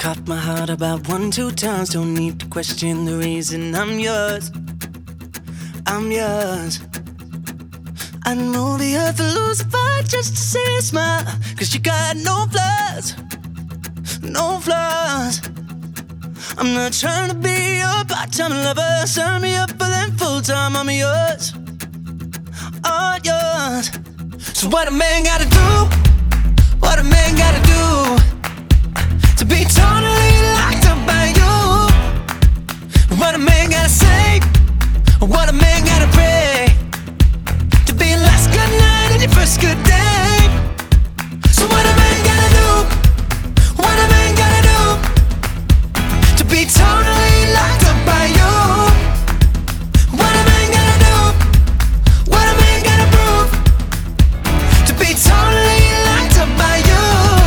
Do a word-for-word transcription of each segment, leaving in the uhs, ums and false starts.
caught my heart about one, two times. Don't need to question the reason I'm yours. I'm yours. I'd move the earth and lose a fight just to see you smile. Cause you got no flaws, no flaws. I'm not trying to be your part-time lover. Sign me up for them full-time. I'm yours, all yours. So what a man gotta do, what a man gotta do to be totally locked up by you? What a man gotta say, what a man gotta pray to be your last good night and your first good day. So what a man gotta do, what a man gotta do to be totally locked up by you? What a man gotta do, what a man gotta prove to be totally locked up by you?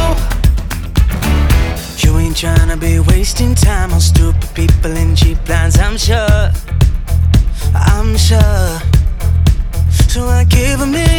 You ain't tryna be wasting time on stupid people and cheap lines, I'm sure, I'm sure. So I give a million